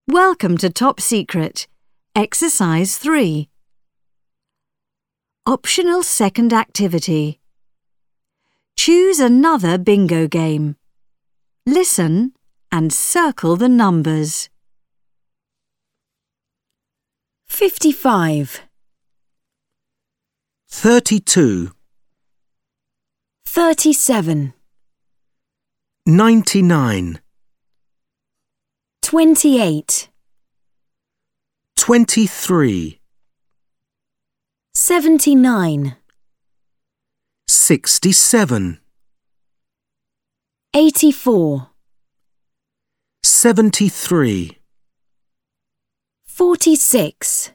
Welcome to Top Secret. Exercise 3. Optional second activity. Choose another bingo game. Listen and circle the numbers. 55, 32, 37, 99, 28, 23, 79, 67, 84, 73, 46,